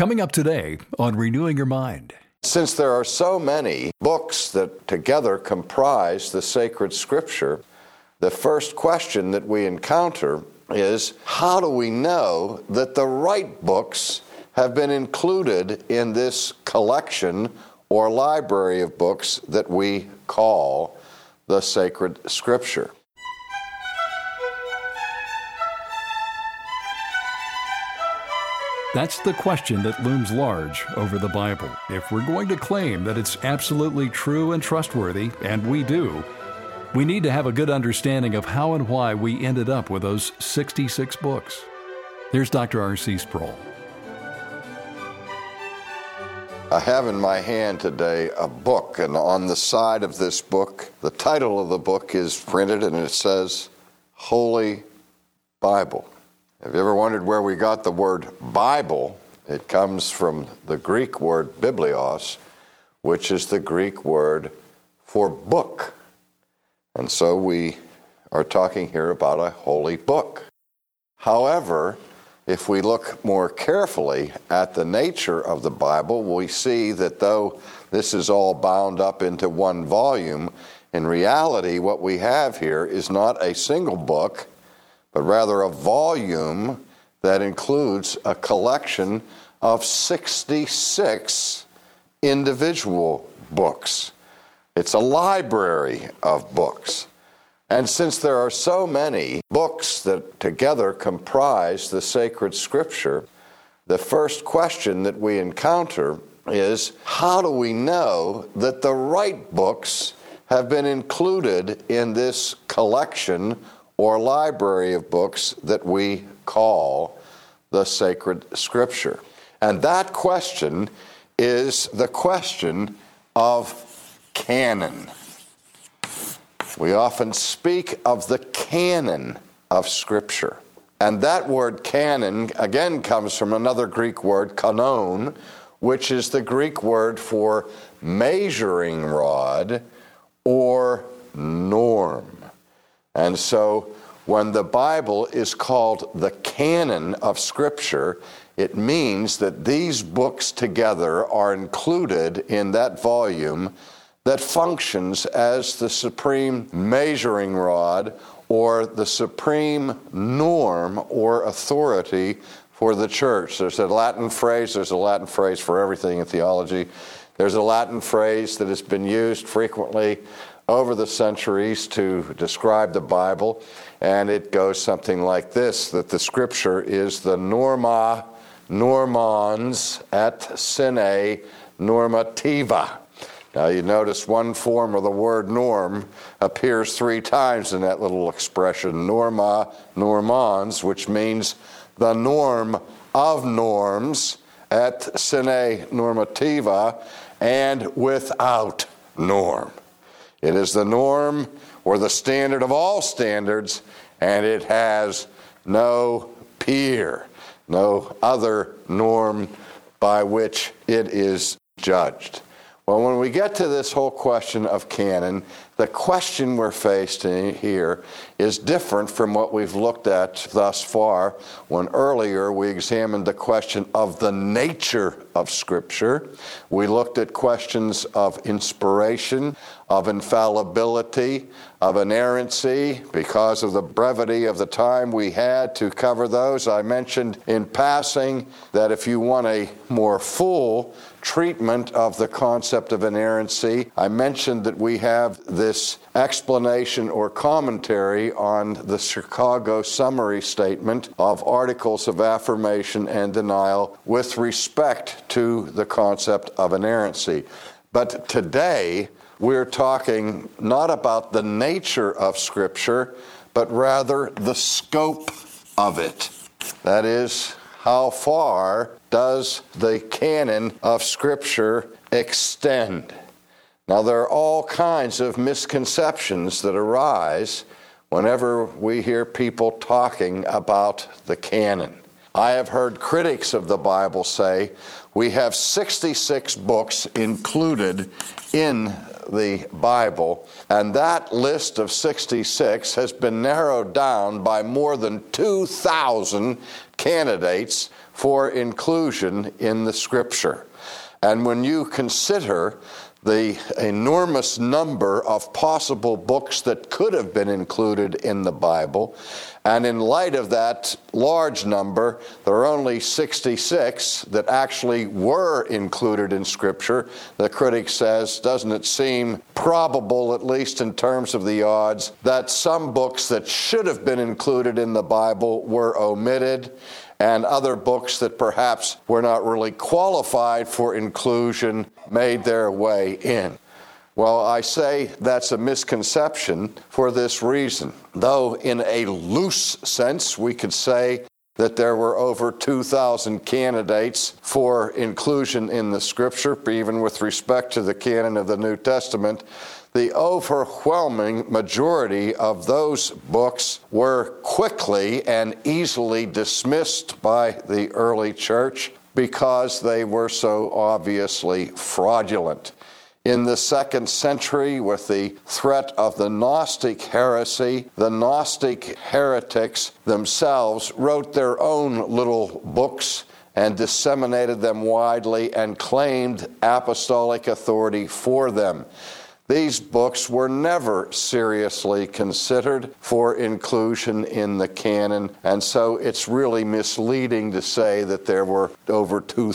Coming up today on Renewing Your Mind. Since there are so many books that together comprise the sacred scripture, the first question that we encounter is, how do we know that the right books have been included in this collection or library of books that we call the sacred scripture? That's the question that looms large over the Bible. If we're going to claim that it's absolutely true and trustworthy, and we do, we need to have a good understanding of how and why we ended up with those 66 books. Here's Dr. R.C. Sproul. I have in my hand today a book, and on the side of this book, the title of the book is printed, and it says, Holy Bible. Have you ever wondered where we got the word Bible? It comes from the Greek word biblios, which is the Greek word for book. And so we are talking here about a holy book. However, if we look more carefully at the nature of the Bible, we see that though this is all bound up into one volume, in reality what we have here is not a single book, but rather a volume that includes a collection of 66 individual books. It's a library of books. And since there are so many books that together comprise the sacred scripture, the first question that we encounter is, how do we know that the right books have been included in this collection or library of books that we call the sacred scripture? And that question is the question of canon. We often speak of the canon of Scripture. And that word canon, again, comes from another Greek word, kanon, which is the Greek word for measuring rod or norm. And so when the Bible is called the canon of Scripture, it means that these books together are included in that volume that functions as the supreme measuring rod or the supreme norm or authority for the church. There's a Latin phrase for everything in theology. There's a Latin phrase that has been used frequently over the centuries to describe the Bible, and it goes something like this, that the Scripture is the norma normans et sine normativa. Now you notice one form of the word norm appears 3 times in that little expression, norma normans, which means the norm of norms, et sine normativa, and without norm. It is the norm or the standard of all standards, and it has no peer, no other norm by which it is judged. Well, when we get to this whole question of canon, the question we're faced in here is different from what we've looked at thus far, when earlier we examined the question of the nature of Scripture. We looked at questions of inspiration, of infallibility, of inerrancy. Because of the brevity of the time we had to cover those, I mentioned in passing that if you want a more full treatment of the concept of inerrancy, I mentioned that we have this explanation or commentary on the Chicago Summary Statement of Articles of Affirmation and Denial with respect to the concept of inerrancy. But today, we're talking not about the nature of Scripture, but rather the scope of it. That is, how far does the canon of Scripture extend? Now, there are all kinds of misconceptions that arise whenever we hear people talking about the canon. I have heard critics of the Bible say, we have 66 books included in the Bible, and that list of 66 has been narrowed down by more than 2,000 candidates for inclusion in the Scripture. And when you consider the enormous number of possible books that could have been included in the Bible, and in light of that large number, there are only 66 that actually were included in Scripture. The critic says, doesn't it seem probable, at least in terms of the odds, that some books that should have been included in the Bible were omitted, and other books that perhaps were not really qualified for inclusion made their way in? Well, I say that's a misconception for this reason. Though in a loose sense, we could say that there were over 2,000 candidates for inclusion in the Scripture, even with respect to the canon of the New Testament, the overwhelming majority of those books were quickly and easily dismissed by the early church because they were so obviously fraudulent. In the 2nd century, with the threat of the Gnostic heresy, the Gnostic heretics themselves wrote their own little books and disseminated them widely and claimed apostolic authority for them. These books were never seriously considered for inclusion in the canon, and so it's really misleading to say that there were over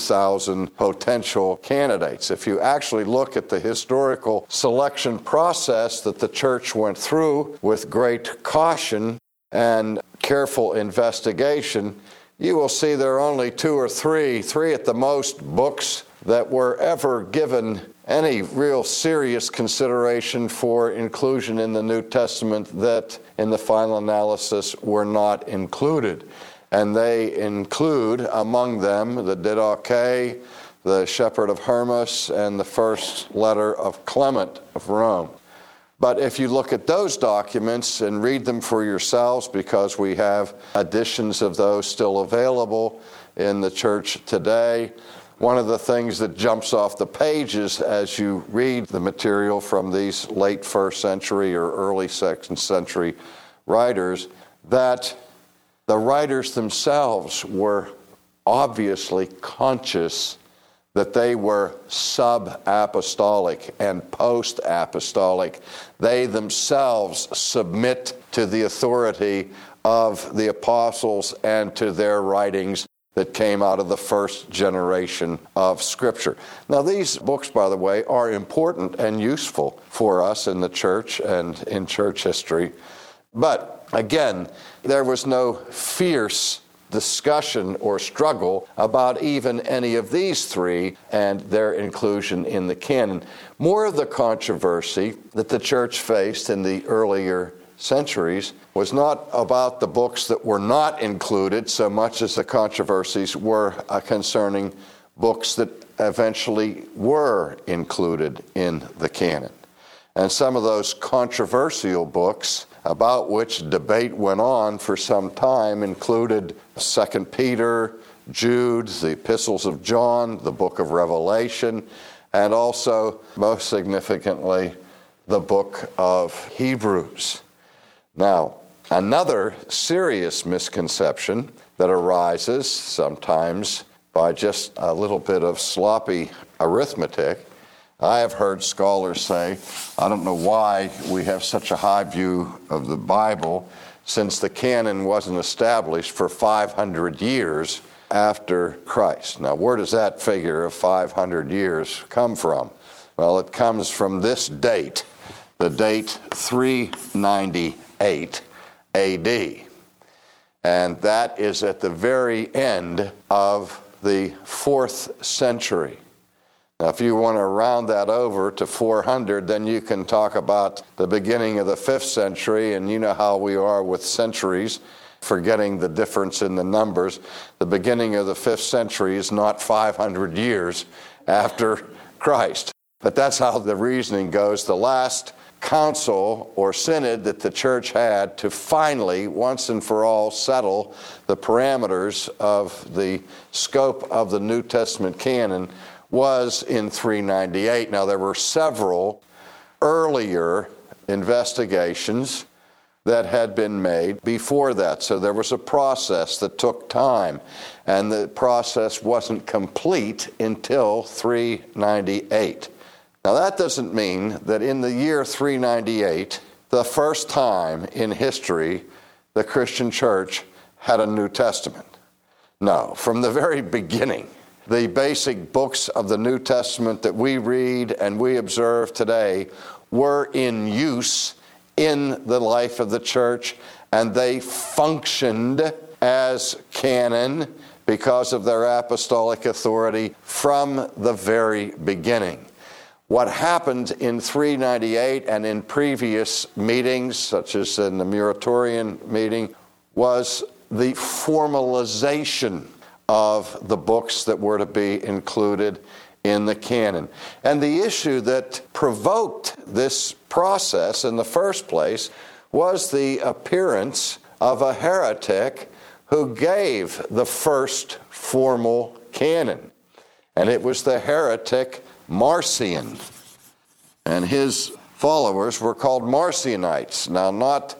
2,000 potential candidates. If you actually look at the historical selection process that the church went through with great caution and careful investigation, you will see there are only three at the most, books that were ever given any real serious consideration for inclusion in the New Testament that, in the final analysis, were not included. And they include, among them, the Didache, the Shepherd of Hermas, and the first letter of Clement of Rome. But if you look at those documents and read them for yourselves, because we have editions of those still available in the church today, one of the things that jumps off the pages as you read the material from these late 1st century or early 2nd century writers, that the writers themselves were obviously conscious that they were sub-apostolic and post-apostolic. They themselves submit to the authority of the apostles and to their writings that came out of the first generation of Scripture. Now, these books, by the way, are important and useful for us in the church and in church history. But, again, there was no fierce discussion or struggle about even any of these three and their inclusion in the canon. More of the controversy that the church faced in the earlier centuries was not about the books that were not included so much as the controversies were concerning books that eventually were included in the canon. And some of those controversial books about which debate went on for some time included 2 Peter, Jude, the epistles of John, the book of Revelation, and also, most significantly, the book of Hebrews. Now, another serious misconception that arises sometimes by just a little bit of sloppy arithmetic, I have heard scholars say, I don't know why we have such a high view of the Bible since the canon wasn't established for 500 years after Christ. Now, where does that figure of 500 years come from? Well, it comes from this date, the date 398 AD. And that is at the very end of the 4th century. Now, if you want to round that over to 400, then you can talk about the beginning of the 5th century, and you know how we are with centuries, forgetting the difference in the numbers. The beginning of the 5th century is not 500 years after Christ. But that's how the reasoning goes. The last council or synod that the church had to finally, once and for all, settle the parameters of the scope of the New Testament canon was in 398. Now, there were several earlier investigations, that had been made before that. So there was a process that took time, and the process wasn't complete until 398. Now that doesn't mean that in the year 398, the first time in history the Christian church had a New Testament. No, from the very beginning, the basic books of the New Testament that we read and we observe today were in use in the life of the church, and they functioned as canon because of their apostolic authority from the very beginning. What happened in 398 and in previous meetings, such as in the Muratorian meeting, was the formalization of the books that were to be included in the canon. And the issue that provoked this process in the first place was the appearance of a heretic who gave the first formal canon. And it was the heretic Marcion. And his followers were called Marcionites. Now, not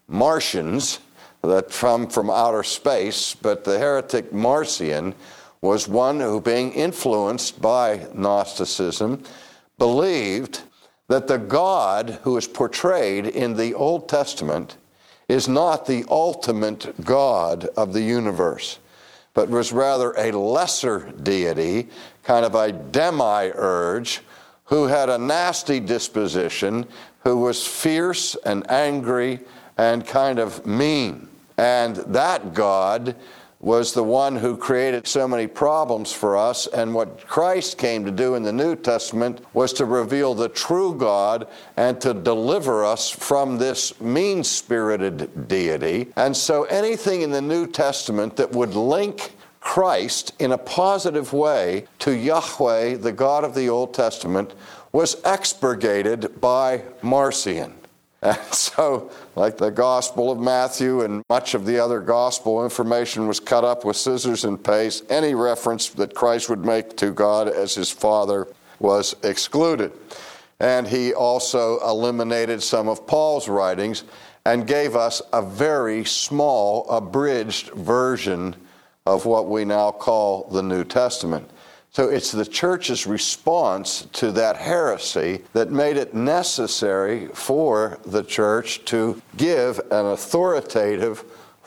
Martians that come from outer space, but the heretic Marcion was one who, being influenced by Gnosticism, believed that the God who is portrayed in the Old Testament is not the ultimate God of the universe, but was rather a lesser deity, kind of a demiurge, who had a nasty disposition, who was fierce and angry and kind of mean. And that God was the one who created so many problems for us, and what Christ came to do in the New Testament was to reveal the true God and to deliver us from this mean-spirited deity. And so anything in the New Testament that would link Christ in a positive way to Yahweh, the God of the Old Testament, was expurgated by Marcion. And so, like the Gospel of Matthew and much of the other gospel information was cut up with scissors and paste. Any reference that Christ would make to God as his Father was excluded. And he also eliminated some of Paul's writings and gave us a very small, abridged version of what we now call the New Testament. So it's the church's response to that heresy that made it necessary for the church to give an authoritative,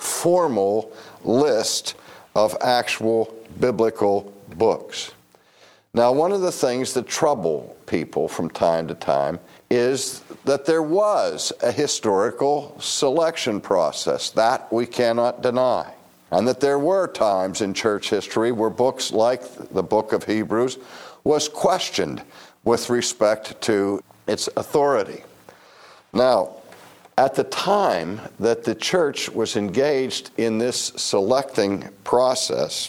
formal list of actual biblical books. Now, one of the things that trouble people from time to time is that there was a historical selection process. That we cannot deny. And that there were times in church history where books like the book of Hebrews was questioned with respect to its authority. Now, at the time that the church was engaged in this selecting process,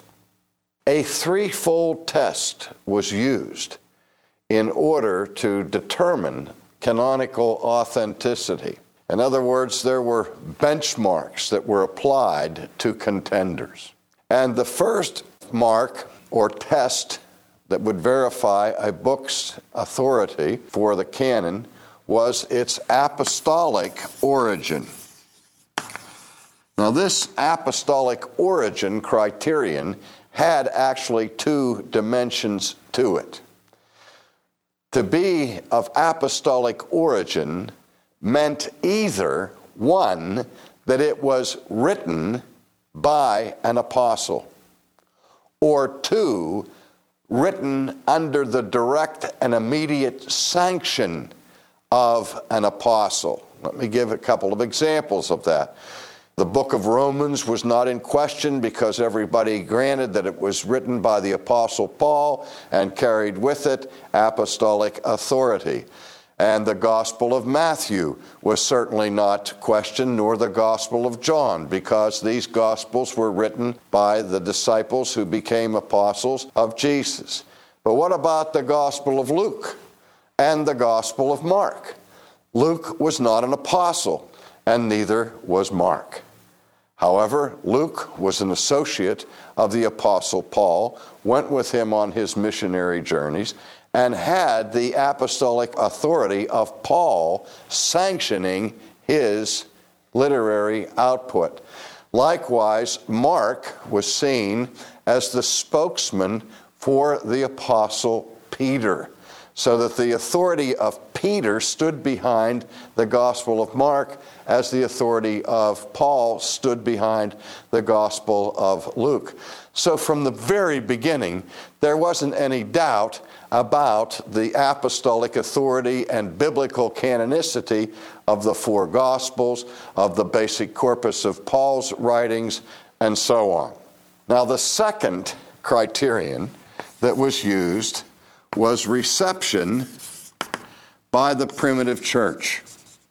a threefold test was used in order to determine canonical authenticity. In other words, there were benchmarks that were applied to contenders. And the first mark or test that would verify a book's authority for the canon was its apostolic origin. Now, this apostolic origin criterion had actually two dimensions to it. To be of apostolic origin meant either, one, that it was written by an apostle, or two, written under the direct and immediate sanction of an apostle. Let me give a couple of examples of that. The book of Romans was not in question because everybody granted that it was written by the Apostle Paul and carried with it apostolic authority. And the Gospel of Matthew was certainly not questioned, nor the Gospel of John, because these Gospels were written by the disciples who became apostles of Jesus. But what about the Gospel of Luke and the Gospel of Mark? Luke was not an apostle, and neither was Mark. However, Luke was an associate of the Apostle Paul, went with him on his missionary journeys, and had the apostolic authority of Paul sanctioning his literary output. Likewise, Mark was seen as the spokesman for the Apostle Peter, so that the authority of Peter stood behind the Gospel of Mark as the authority of Paul stood behind the Gospel of Luke. So from the very beginning, there wasn't any doubt about the apostolic authority and biblical canonicity of the four Gospels, of the basic corpus of Paul's writings, and so on. Now, the second criterion that was used was reception by the primitive church.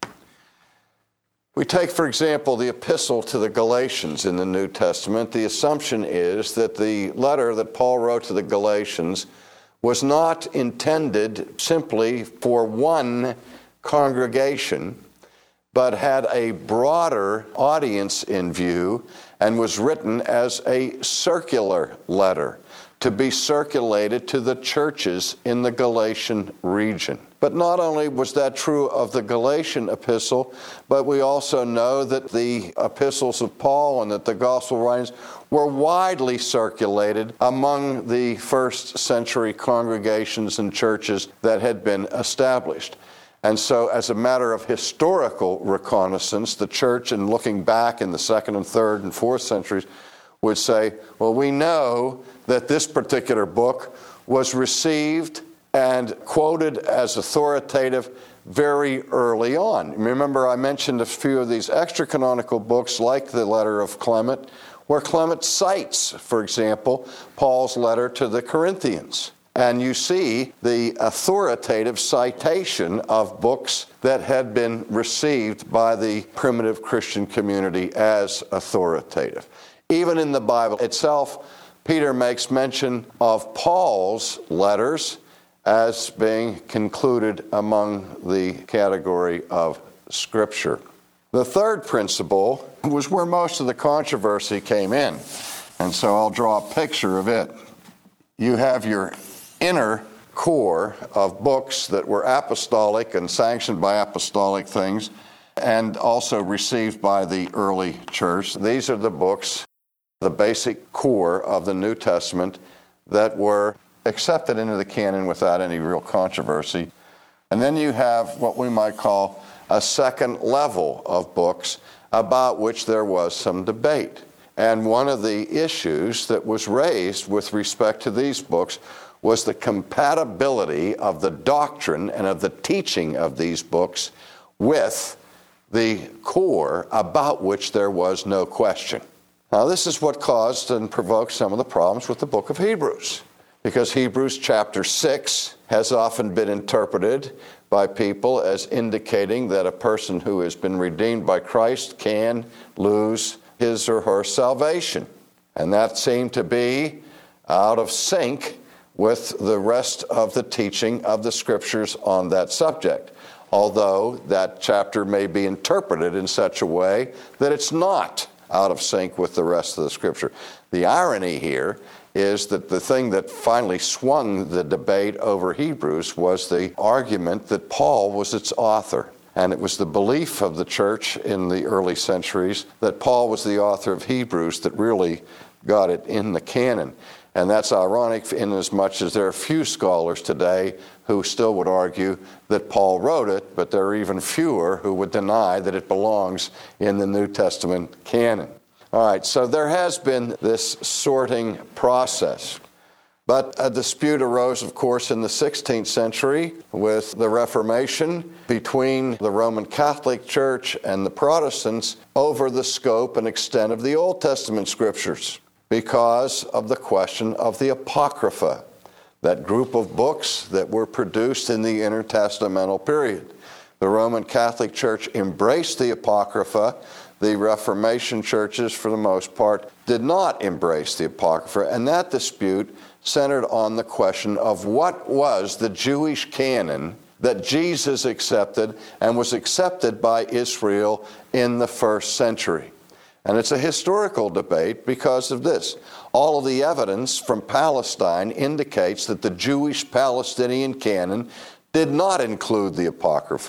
We take, for example, the epistle to the Galatians in the New Testament. The assumption is that the letter that Paul wrote to the Galatians was not intended simply for one congregation, but had a broader audience in view and was written as a circular letter to be circulated to the churches in the Galatian region. But not only was that true of the Galatian epistle, but we also know that the epistles of Paul and that the gospel writings were widely circulated among the first century congregations and churches that had been established. And so, as a matter of historical reconnaissance, the church, in looking back in the 2nd and 3rd and 4th centuries, would say, well, we know that this particular book was received and quoted as authoritative very early on. Remember, I mentioned a few of these extra-canonical books, like the letter of Clement, where Clement cites, for example, Paul's letter to the Corinthians. And you see the authoritative citation of books that had been received by the primitive Christian community as authoritative. Even in the Bible itself, Peter makes mention of Paul's letters as being concluded among the category of Scripture. The third principle was where most of the controversy came in, and so I'll draw a picture of it. You have your inner core of books that were apostolic and sanctioned by apostolic things and also received by the early church. These are the books, the basic core of the New Testament, that were accepted into the canon without any real controversy. And then you have what we might call a second level of books about which there was some debate. And one of the issues that was raised with respect to these books was the compatibility of the doctrine and of the teaching of these books with the core about which there was no question. Now, this is what caused and provoked some of the problems with the book of Hebrews, because Hebrews chapter 6 has often been interpreted by people as indicating that a person who has been redeemed by Christ can lose his or her salvation. And that seemed to be out of sync with the rest of the teaching of the Scriptures on that subject, although that chapter may be interpreted in such a way that it's not out of sync with the rest of the Scripture. The irony here is that the thing that finally swung the debate over Hebrews was the argument that Paul was its author. And it was the belief of the church in the early centuries that Paul was the author of Hebrews that really got it in the canon. And that's ironic in as much as there are few scholars today who still would argue that Paul wrote it, but there are even fewer who would deny that it belongs in the New Testament canon. All right, so there has been this sorting process. But a dispute arose, of course, in the 16th century with the Reformation between the Roman Catholic Church and the Protestants over the scope and extent of the Old Testament Scriptures, because of the question of the Apocrypha, that group of books that were produced in the intertestamental period. The Roman Catholic Church embraced the Apocrypha. The Reformation churches, for the most part, did not embrace the Apocrypha, and that dispute centered on the question of what was the Jewish canon that Jesus accepted and was accepted by Israel in the first century. And it's a historical debate because of this. All of the evidence from Palestine indicates that the Jewish Palestinian canon did not include the Apocrypha,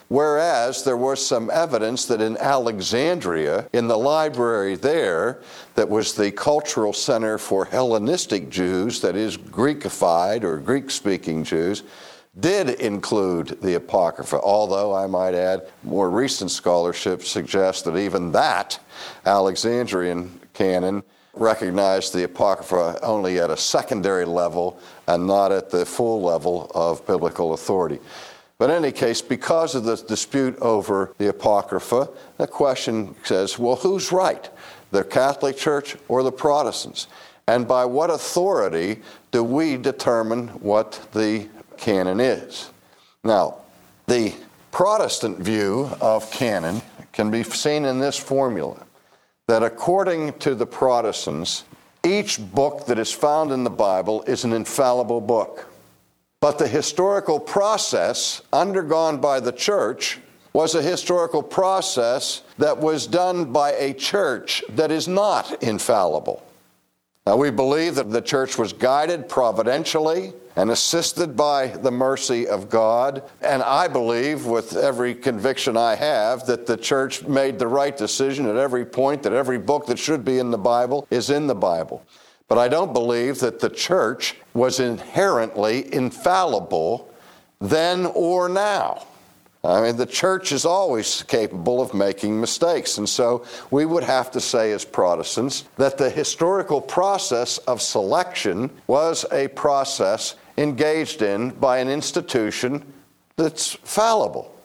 Whereas there was some evidence that in Alexandria, in the library there, that was the cultural center for Hellenistic Jews, that is Greekified or Greek-speaking Jews, did include the Apocrypha, although I might add more recent scholarship suggests that even that Alexandrian canon recognized the Apocrypha only at a secondary level and not at the full level of biblical authority. But in any case, because of the dispute over the Apocrypha, the question says, well, who's right, the Catholic Church or the Protestants? And by what authority do we determine what the canon is? Now, the Protestant view of canon can be seen in this formula, that according to the Protestants, each book that is found in the Bible is an infallible book. But the historical process undergone by the church was a historical process that was done by a church that is not infallible. Now, we believe that the church was guided providentially and assisted by the mercy of God. And I believe, with every conviction I have, that the church made the right decision at every point, that every book that should be in the Bible is in the Bible. But I don't believe that the church was inherently infallible then or now. I mean, the church is always capable of making mistakes. And so we would have to say as Protestants that the historical process of selection was a process engaged in by an institution that's fallible.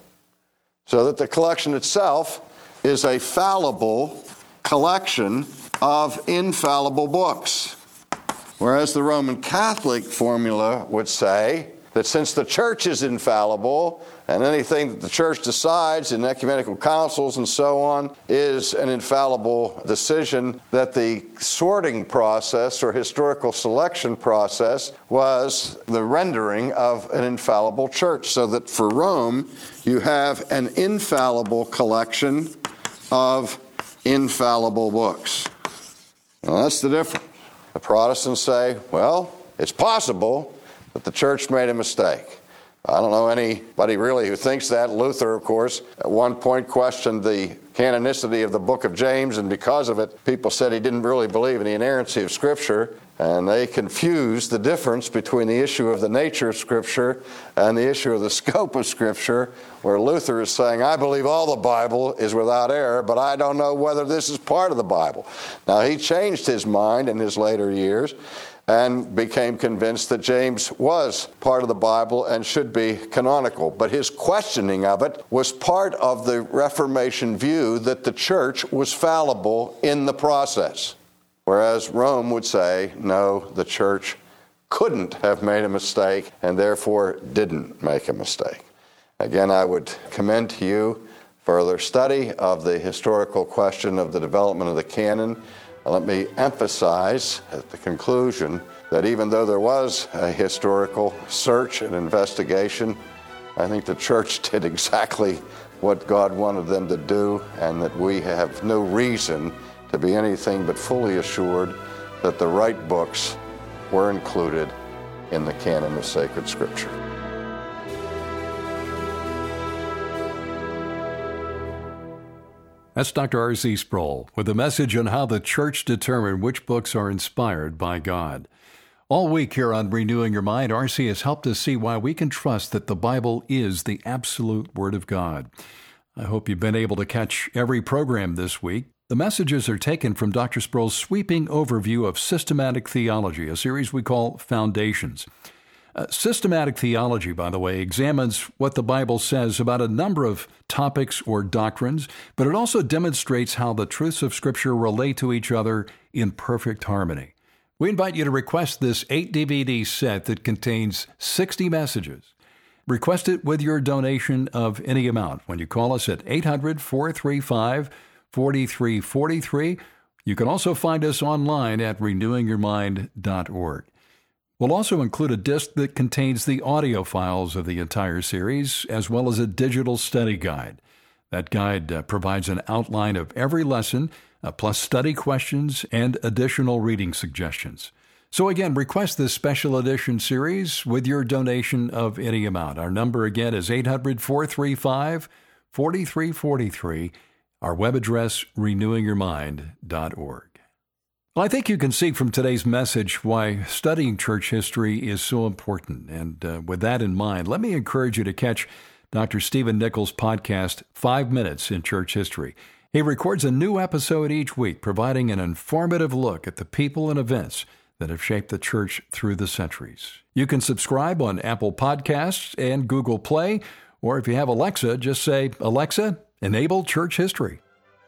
So that the collection itself is a fallible collection of infallible books. Whereas the Roman Catholic formula would say that since the church is infallible, and anything that the church decides in ecumenical councils and so on is an infallible decision, that the sorting process or historical selection process was the rendering of an infallible church. So that for Rome, you have an infallible collection of infallible books. Now, that's the difference. The Protestants say, well, it's possible that the church made a mistake. I don't know anybody really who thinks that. Luther, of course, at one point questioned the canonicity of the book of James, and because of it, people said he didn't really believe in the inerrancy of Scripture, and they confused the difference between the issue of the nature of Scripture and the issue of the scope of Scripture, where Luther is saying, I believe all the Bible is without error, but I don't know whether this is part of the Bible. Now, he changed his mind in his later years and became convinced that James was part of the Bible and should be canonical. But his questioning of it was part of the Reformation view that the church was fallible in the process. Whereas Rome would say, no, the church couldn't have made a mistake and therefore didn't make a mistake. Again, I would commend to you further study of the historical question of the development of the canon. Let me emphasize at the conclusion that even though there was a historical search and investigation, I think the church did exactly what God wanted them to do, and that we have no reason to be anything but fully assured that the right books were included in the canon of sacred Scripture. That's Dr. R.C. Sproul with a message on how the church determined which books are inspired by God. All week here on Renewing Your Mind, R.C. has helped us see why we can trust that the Bible is the absolute Word of God. I hope you've been able to catch every program this week. The messages are taken from Dr. Sproul's sweeping overview of systematic theology, a series we call Foundations. Systematic theology, by the way, examines what the Bible says about a number of topics or doctrines, but it also demonstrates how the truths of Scripture relate to each other in perfect harmony. We invite you to request this 8-DVD set that contains 60 messages. Request it with your donation of any amount when you call us at 800-435-4343. You can also find us online at renewingyourmind.org. We'll also include a disc that contains the audio files of the entire series, as well as a digital study guide. That guide provides an outline of every lesson, plus study questions and additional reading suggestions. So again, request this special edition series with your donation of any amount. Our number again is 800-435-4343. Our web address, renewingyourmind.org. Well, I think you can see from today's message why studying church history is so important. And with that in mind, let me encourage you to catch Dr. Stephen Nichols' podcast, 5 Minutes in Church History. He records a new episode each week, providing an informative look at the people and events that have shaped the church through the centuries. You can subscribe on Apple Podcasts and Google Play, or if you have Alexa, just say, "Alexa, enable church history."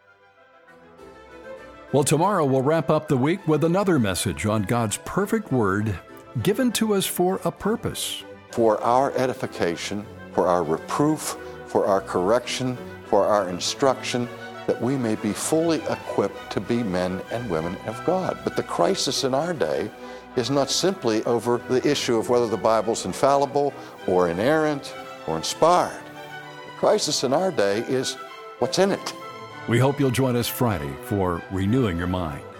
Well, tomorrow we'll wrap up the week with another message on God's perfect word given to us for a purpose. For our edification, for our reproof, for our correction, for our instruction, that we may be fully equipped to be men and women of God. But the crisis in our day is not simply over the issue of whether the Bible's infallible or inerrant or inspired. The crisis in our day is what's in it. We hope you'll join us Friday for Renewing Your Mind.